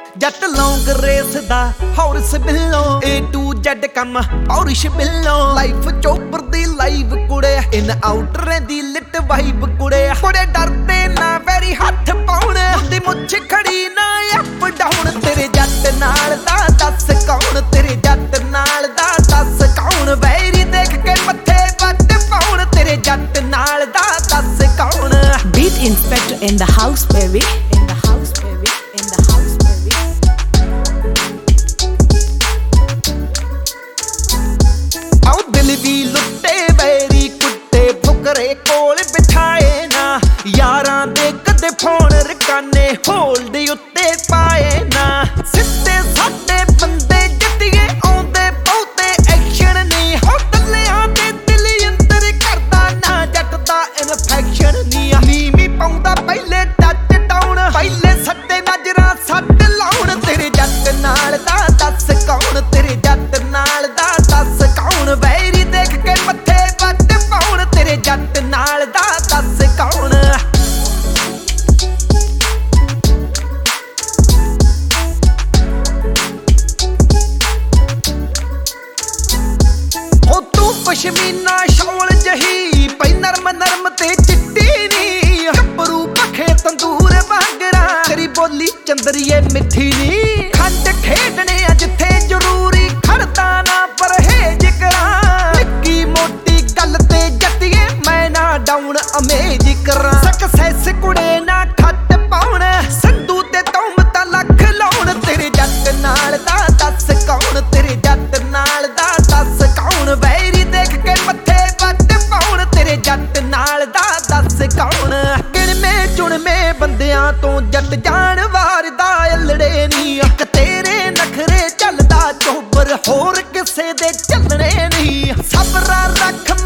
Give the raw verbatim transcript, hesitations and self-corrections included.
जट लौंग रेस दा हॉर्स बिल्लो ए टू जेड कम पौरिश बिल्लो लाइफ चोपर दी लाइव कुड़े इन आउटर दी लिट वाइब कुड़े कुड़े डरदे ना वैरी हथ पाउण दी मुछ खड़ी ना अप डाउन तेरे जट नाल दा दस कौन तेरे जट नाल दा दस कौन वैरी देख के मथे वट पाउण तेरे जट नाल दा दस कौन Beat Inspector in the house, baby. In the house, baby. In the house, baby. आओ दिल दी लुट्टे वैरी कुत्ते फुकरे कोल बिठाए ना यारां दे कदे फोन रकाने होल्ड उत्ते पाए ना सिद्धे साडे बंदे जित्तिए आउंदे बहुते एक्शन नहीं हो टल्लियां दे दिल अंदर करदा ना जट दा इन्फेक्शन नहीं नीमी पाउंदा पहले टच डाउन पहले सट्टे नजरां सट लाउण तेरे जट नाल दा दस कौन तेरे जट नाल दा दस कौन वैरी देख के मथे वट पाउण तेरे जट नाल दा दस कौन हो तू पश्मीना शॉल जही पई नरम नरम ते चिट्टी नी गब्बरू पखे तंदूर वांगरा तेरी बोली चंदरिए मिठी नी खंड खेडने जिथे जरूरी खड़दा ना परहेज करा निक्की मोटी गल ते जतिए मैं ना डाउन अमेज करा सक्सेस कुड़े ना खट पाउण संधू ते तौमता लख लाउण तेरे जट नाल दा दस कौन तेरे जट नाल दा दस कौन वैरी देख के मथे वट पाउण तेरे जट नाल दा दस कौन गिणमे चुणमे बंदियां तो जट जान वारदा अलड़े नी अक तेरे नखरे चलदा चोबर होर किसे दे चलने नी सबरा रख